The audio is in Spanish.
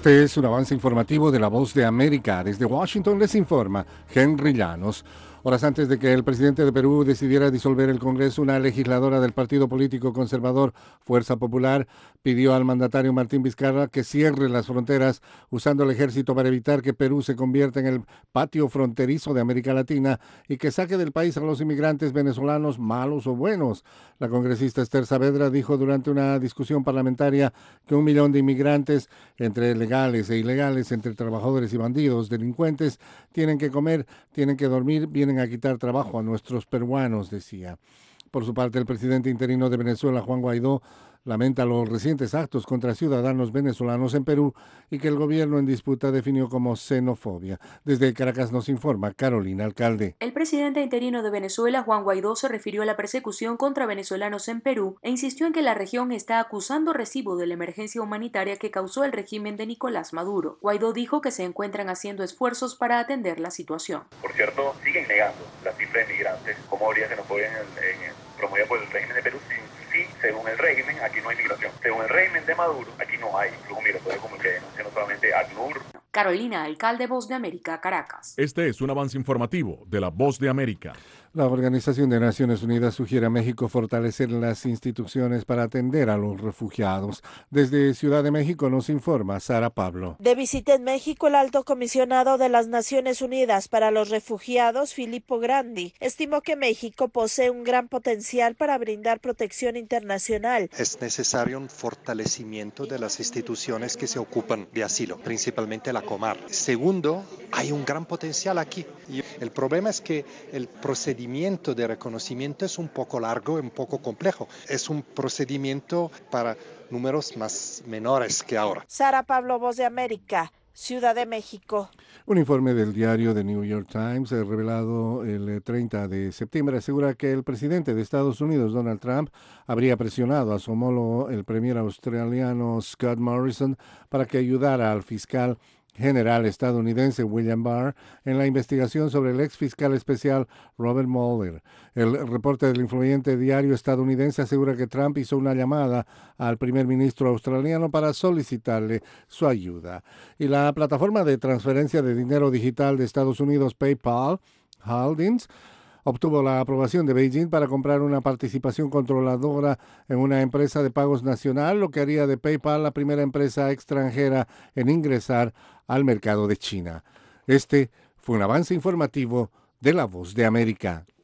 Este es un avance informativo de La Voz de América. Desde Washington les informa Henry Llanos. Horas antes de que el presidente de Perú decidiera disolver el Congreso, una legisladora del partido político conservador Fuerza Popular pidió al mandatario Martín Vizcarra que cierre las fronteras usando el ejército para evitar que Perú se convierta en el patio fronterizo de América Latina y que saque del país a los inmigrantes venezolanos, malos o buenos. La congresista Esther Saavedra dijo durante una discusión parlamentaria que 1 millón de inmigrantes, entre legales e ilegales, entre trabajadores y bandidos, delincuentes, tienen que comer, tienen que dormir, vienen a quitar trabajo a nuestros peruanos, decía. Por su parte, el presidente interino de Venezuela, Juan Guaidó, lamenta los recientes actos contra ciudadanos venezolanos en Perú y que el gobierno en disputa definió como xenofobia. Desde Caracas nos informa Carolina Alcalde. El presidente interino de Venezuela, Juan Guaidó, se refirió a la persecución contra venezolanos en Perú e insistió en que la región está acusando recibo de la emergencia humanitaria que causó el régimen de Nicolás Maduro. Guaidó dijo que se encuentran haciendo esfuerzos para atender la situación. Por cierto, siguen negando la cifra de migrantes, como habría xenofobia promovida por el régimen de Perú. Sí, según el régimen, aquí no hay migración. Según el régimen de Maduro, aquí no hay flujo migratorio como el que denuncia no solamente ACNUR. Carolina Alcalde, Voz de América, Caracas. Este es un avance informativo de La Voz de América. La Organización de Naciones Unidas sugiere a México fortalecer las instituciones para atender a los refugiados. Desde Ciudad de México nos informa Sara Pablo. De visita en México, el alto comisionado de las Naciones Unidas para los Refugiados, Filippo Grandi, estimó que México posee un gran potencial para brindar protección internacional. Es necesario un fortalecimiento de las instituciones que se ocupan de asilo, principalmente la Comar. Segundo, hay un gran potencial aquí. Y el problema es que el procedimiento de reconocimiento es un poco largo y un poco complejo. Es un procedimiento para números más menores que ahora. Sara Pablo, Voz de América, Ciudad de México. Un informe del diario The New York Times, revelado el 30 de septiembre, asegura que el presidente de Estados Unidos, Donald Trump, habría presionado a su homólogo, el premier australiano Scott Morrison, para que ayudara al fiscal general estadounidense William Barr en la investigación sobre el ex fiscal especial Robert Mueller. El reporte del influyente diario estadounidense asegura que Trump hizo una llamada al primer ministro australiano para solicitarle su ayuda. Y la plataforma de transferencia de dinero digital de Estados Unidos, PayPal Holdings, obtuvo la aprobación de Beijing para comprar una participación controladora en una empresa de pagos nacional, lo que haría de PayPal la primera empresa extranjera en ingresar al mercado de China. Este fue un avance informativo de La Voz de América.